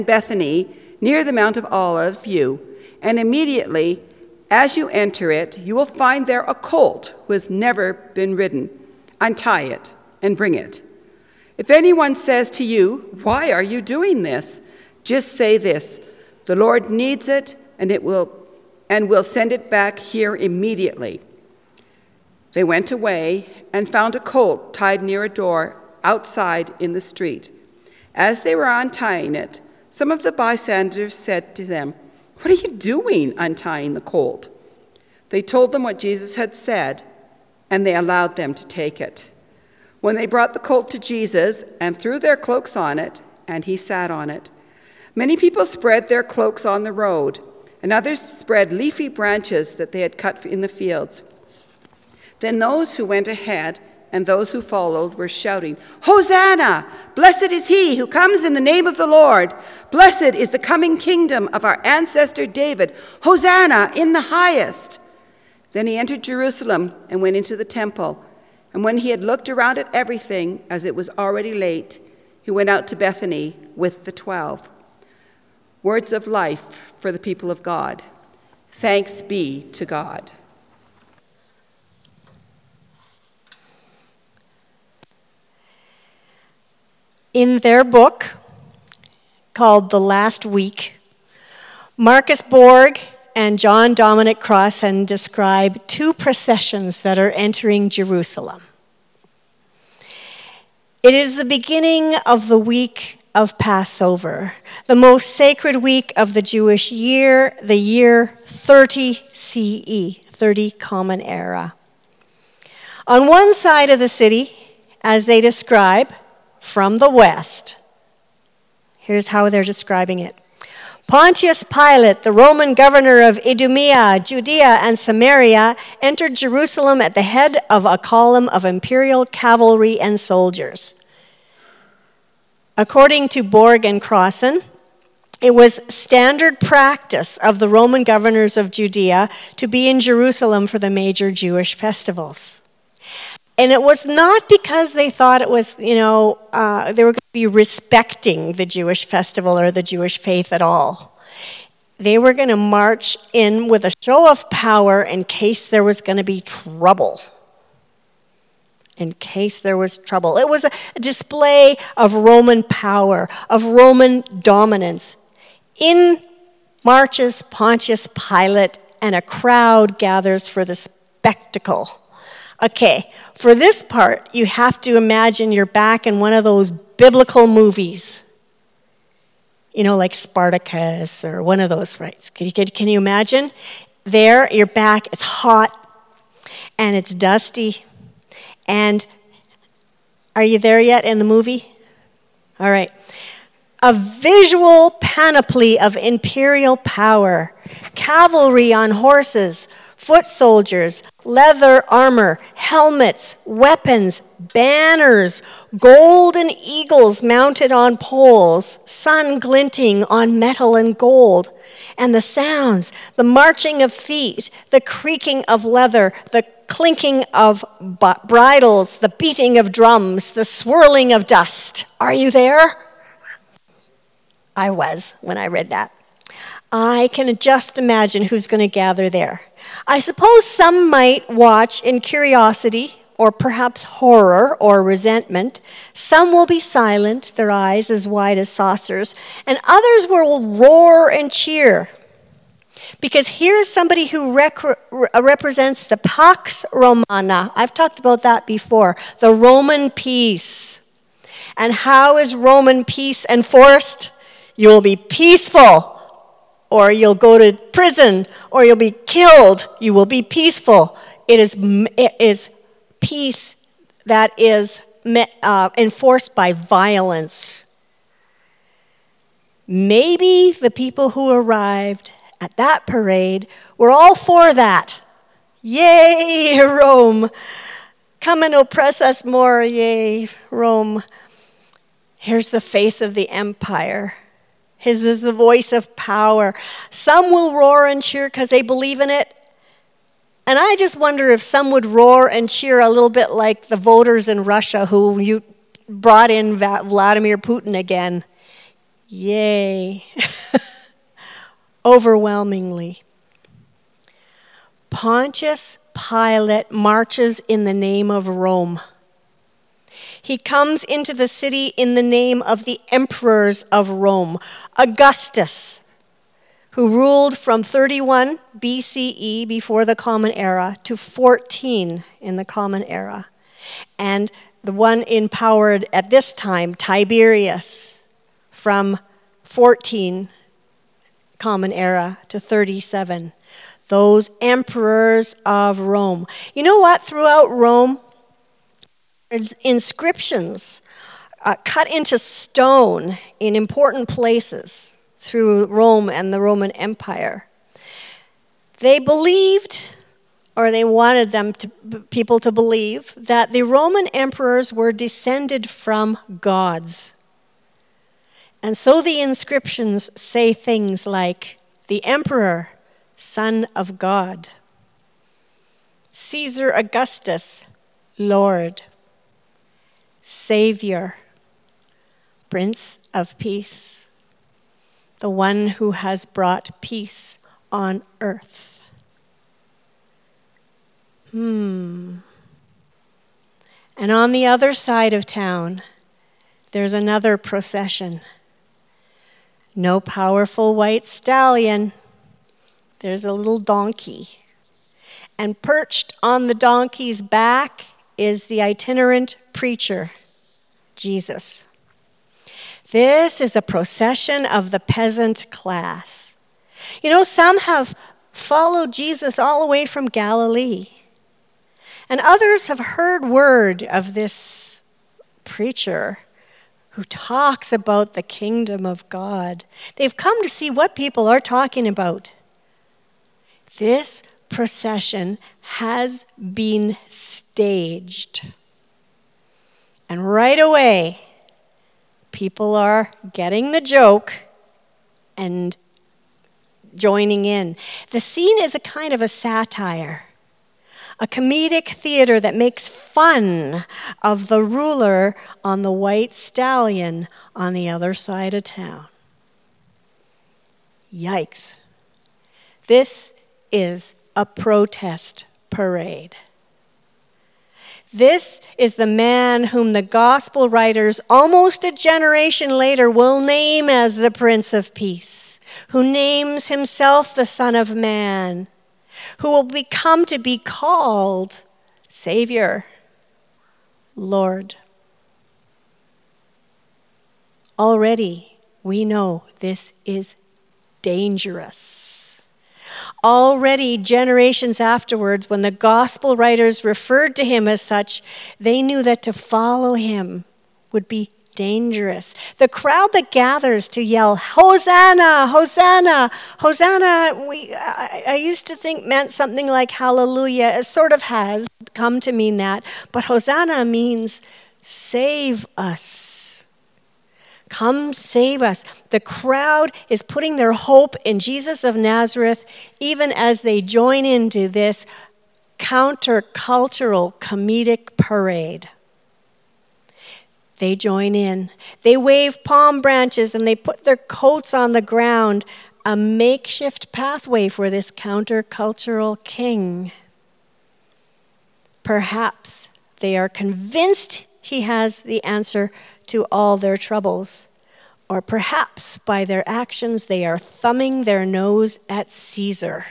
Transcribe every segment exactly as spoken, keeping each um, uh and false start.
Bethany, near the Mount of Olives, you, and immediately as you enter it, you will find there a colt who has never been ridden. Untie it and bring it. If anyone says to you, 'Why are you doing this?' just say this, 'The Lord needs it, and it will and will send it back here immediately.'" They went away and found a colt tied near a door outside in the street. As they were untying it, some of the bystanders said to them, "What are you doing untying the colt?" They told them what Jesus had said, and they allowed them to take it. When they brought the colt to Jesus and threw their cloaks on it, and he sat on it, many people spread their cloaks on the road, and others spread leafy branches that they had cut in the fields. Then those who went ahead and those who followed were shouting, "Hosanna! Blessed is he who comes in the name of the Lord. Blessed is the coming kingdom of our ancestor David. Hosanna in the highest." Then he entered Jerusalem and went into the temple. And when he had looked around at everything, as it was already late, he went out to Bethany with the twelve. Words of life for the people of God. Thanks be to God. In their book called The Last Week, Marcus Borg and John Dominic Crossan describe two processions that are entering Jerusalem. It is the beginning of the week of Passover, the most sacred week of the Jewish year, the year thirty C E, thirty Common Era. On one side of the city, as they describe, from the west, here's how they're describing it. Pontius Pilate, the Roman governor of Idumea, Judea, and Samaria, entered Jerusalem at the head of a column of imperial cavalry and soldiers. According to Borg and Crossan, it was standard practice of the Roman governors of Judea to be in Jerusalem for the major Jewish festivals. And it was not because they thought it was, you know, uh, they were going to be respecting the Jewish festival or the Jewish faith at all. They were going to march in with a show of power in case there was going to be trouble. In case there was trouble. It was a display of Roman power, of Roman dominance. In marches Pontius Pilate, and a crowd gathers for the spectacle. Okay, for this part, you have to imagine you're back in one of those biblical movies. You know, like Spartacus or one of those, right? Can you, can you imagine? There, you're back, it's hot, and it's dusty. And are you there yet in the movie? All right. A visual panoply of imperial power, cavalry on horses, foot soldiers, leather armor, helmets, weapons, banners, golden eagles mounted on poles, sun glinting on metal and gold, and the sounds, the marching of feet, the creaking of leather, the clinking of bridles, the beating of drums, the swirling of dust. Are you there? I was when I read that. I can just imagine who's going to gather there. I suppose some might watch in curiosity or perhaps horror or resentment. Some will be silent, their eyes as wide as saucers, and others will roar and cheer. Because here's somebody who rec- represents the Pax Romana. I've talked about that before, the Roman peace. And how is Roman peace enforced? You will be peaceful, or you'll go to prison, or you'll be killed. You will be peaceful. It is, it is peace that is uh, enforced by violence. Maybe the people who arrived at that parade were all for that. Yay, Rome. Come and oppress us more, yay, Rome. Here's the face of the empire. His is the voice of power. Some will roar and cheer because they believe in it. And I just wonder if some would roar and cheer a little bit like the voters in Russia who you brought in Vladimir Putin again. Yay. Overwhelmingly. Pontius Pilate marches in the name of Rome. He comes into the city in the name of the emperors of Rome, Augustus, who ruled from thirty-one B C E before the Common Era to fourteen in the Common Era, and the one empowered at this time, Tiberius, from fourteen Common Era to thirty-seven. Those emperors of Rome. You know what? Throughout Rome, there's inscriptions uh, cut into stone in important places through Rome and the Roman Empire. They believed, or they wanted them to, people to believe, that the Roman emperors were descended from gods. And so the inscriptions say things like, the emperor, Son of God. Caesar Augustus, Lord. Savior, Prince of Peace. The one who has brought peace on earth. Hmm. And on the other side of town, there's another procession. No powerful white stallion. There's a little donkey. And perched on the donkey's back is the itinerant preacher, Jesus. This is a procession of the peasant class. You know, some have followed Jesus all the way from Galilee. And others have heard word of this preacher who talks about the kingdom of God. They've come to see what people are talking about. This procession has been staged. And right away, people are getting the joke and joining in. The scene is a kind of a satire, a comedic theater that makes fun of the ruler on the white stallion on the other side of town. Yikes. This is a protest parade. This is the man whom the gospel writers almost a generation later will name as the Prince of Peace, who names himself the Son of Man, who will become to be called Savior, Lord. Already we know this is dangerous. Already, generations afterwards, when the gospel writers referred to him as such, they knew that to follow him would be dangerous. The crowd that gathers to yell, Hosanna, Hosanna, Hosanna, we, I, I used to think meant something like hallelujah. It sort of has come to mean that. But Hosanna means save us. Come save us. The crowd is putting their hope in Jesus of Nazareth, even as they join into this countercultural comedic parade. They join in. They wave palm branches and they put their coats on the ground, a makeshift pathway for this countercultural king. Perhaps they are convinced he has the answer to all their troubles. Or perhaps by their actions they are thumbing their nose at Caesar.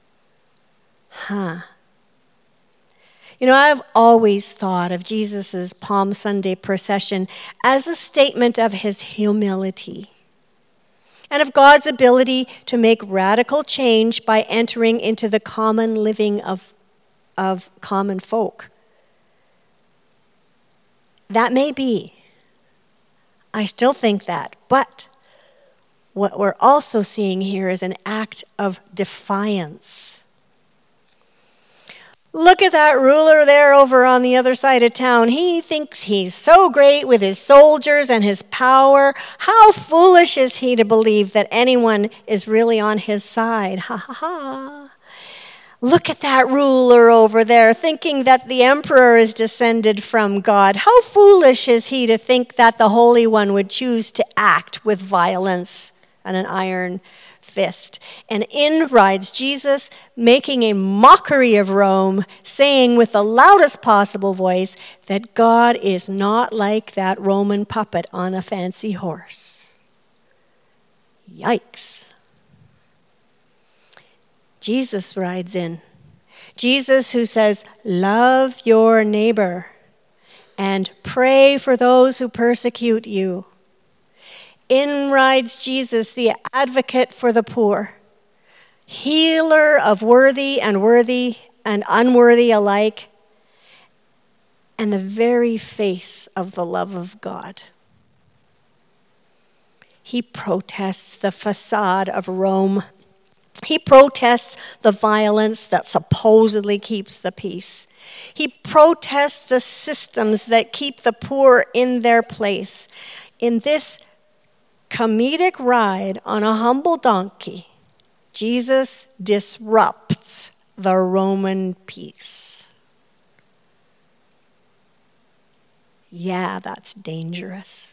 Huh. You know, I've always thought of Jesus' Palm Sunday procession as a statement of his humility and of God's ability to make radical change by entering into the common living of, of common folk. That may be. I still think that. But what we're also seeing here is an act of defiance. Look at that ruler there over on the other side of town. He thinks he's so great with his soldiers and his power. How foolish is he to believe that anyone is really on his side? Ha ha ha. Look at that ruler over there, thinking that the emperor is descended from God. How foolish is he to think that the Holy One would choose to act with violence and an iron fist. And in rides Jesus, making a mockery of Rome, saying with the loudest possible voice that God is not like that Roman puppet on a fancy horse. Yikes. Jesus rides in. Jesus who says, love your neighbor and pray for those who persecute you. In rides Jesus, the advocate for the poor, healer of worthy and worthy and unworthy alike, and the very face of the love of God. He protests the facade of Rome. He protests the violence that supposedly keeps the peace. He protests the systems that keep the poor in their place. In this comedic ride on a humble donkey, Jesus disrupts the Roman peace. Yeah, that's dangerous.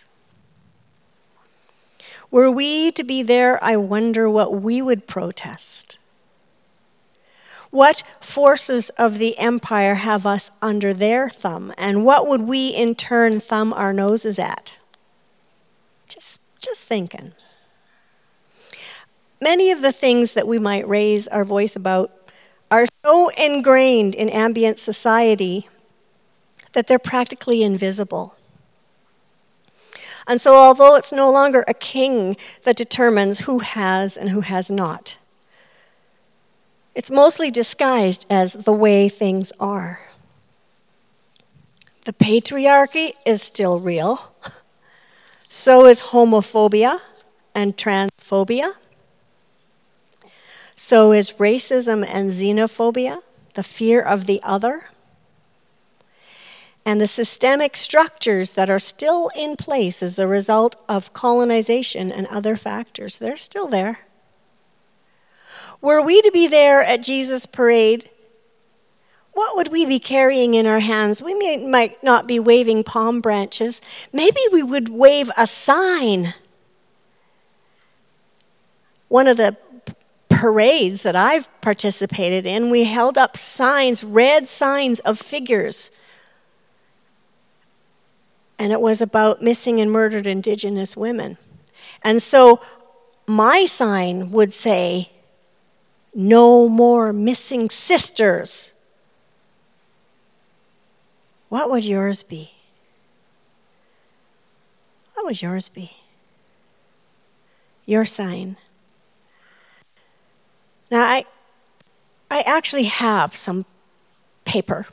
Were we to be there, I wonder what we would protest. What forces of the empire have us under their thumb, and what would we in turn thumb our noses at? Just, just thinking. Many of the things that we might raise our voice about are so ingrained in ambient society that they're practically invisible. And so although it's no longer a king that determines who has and who has not, it's mostly disguised as the way things are. The patriarchy is still real. So is homophobia and transphobia. So is racism and xenophobia, the fear of the other. And the systemic structures that are still in place as a result of colonization and other factors, they're still there. Were we to be there at Jesus' parade, what would we be carrying in our hands? We may, might not be waving palm branches. Maybe we would wave a sign. One of the parades that I've participated in, we held up signs, red signs of figures. And it was about missing and murdered Indigenous women. And so my sign would say, no more missing sisters. What would yours be? What would yours be? Your sign. Now, I, I actually have some paper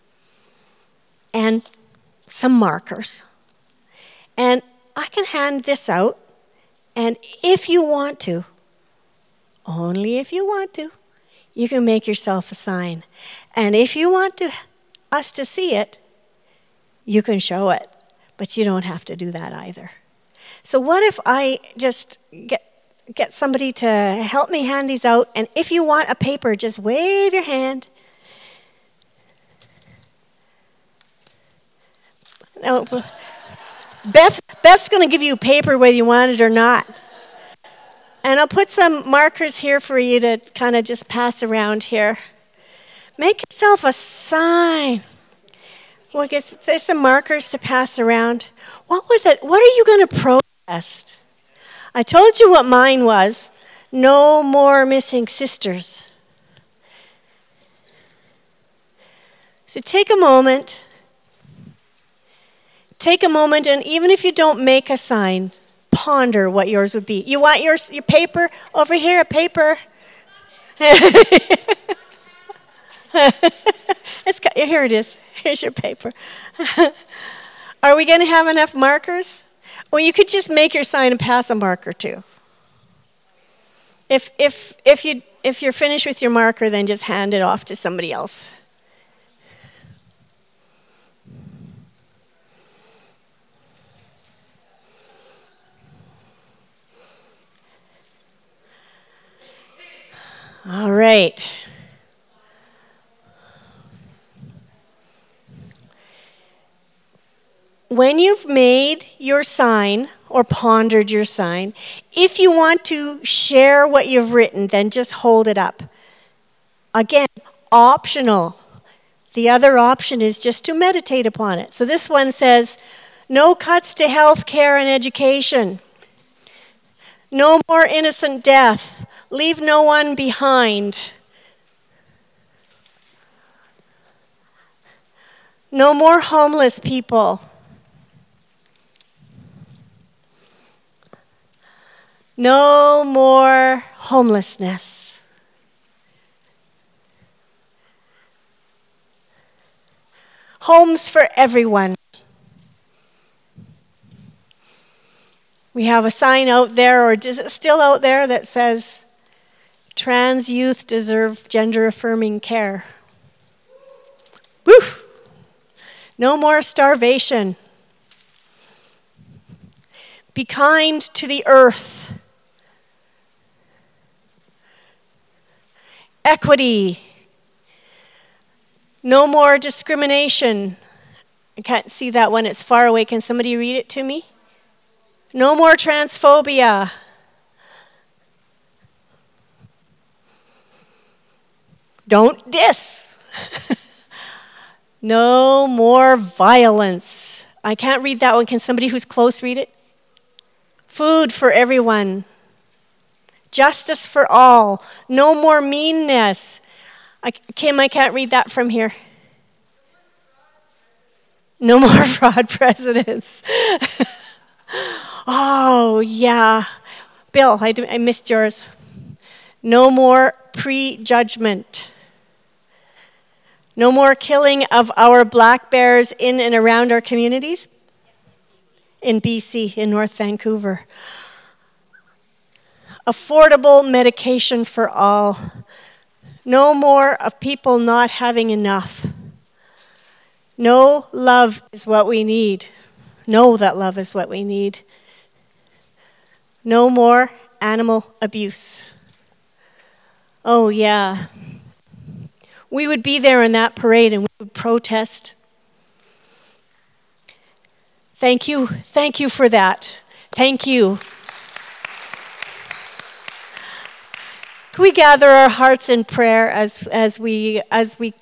and some markers. And I can hand this out, and if you want to, only if you want to, you can make yourself a sign. And if you want to, us to see it, you can show it, but you don't have to do that either. So what if I just get get somebody to help me hand these out, and if you want a paper, just wave your hand. No, Beth, Beth's going to give you a paper whether you want it or not. And I'll put some markers here for you to kind of just pass around here. Make yourself a sign. Well, guess there's some markers to pass around. What would that, what are you going to protest? I told you what mine was. No more missing sisters. So take a moment. Take a moment, and even if you don't make a sign, ponder what yours would be. You want yours, your paper? Over here, a paper. It's got, here it is. Here's your paper. Are we going to have enough markers? Well, you could just make your sign and pass a marker too. If if if you if you're finished with your marker, then just hand it off to somebody else. All right. when you've made your sign or pondered your sign, if you want to share what you've written, then just hold it up. Again, optional. The other option is just to meditate upon it. So this one says, no cuts to health care and education. No more innocent death. Leave no one behind. No more homeless people. No more homelessness. Homes for everyone. We have a sign out there, or is it still out there, that says, trans youth deserve gender-affirming care. Woo! No more starvation. Be kind to the earth. Equity. No more discrimination. I can't see that one, it's far away. Can somebody read it to me? No more transphobia. Don't diss. No more violence. I can't read that one. Can somebody who's close read it? Food for everyone. Justice for all. No more meanness. I, Kim, I can't read that from here. No more fraud presidents. Oh, yeah. Bill, I, I missed yours. No more prejudgment. No more killing of our black bears in and around our communities. In B C, in North Vancouver. Affordable medication for all. No more of people not having enough. No, love is what we need. Know that love is what we need. No more animal abuse. Oh, yeah. We would be there in that parade and we would protest. Thank you. Thank you for that. Thank you. Can we gather our hearts in prayer as, as we as we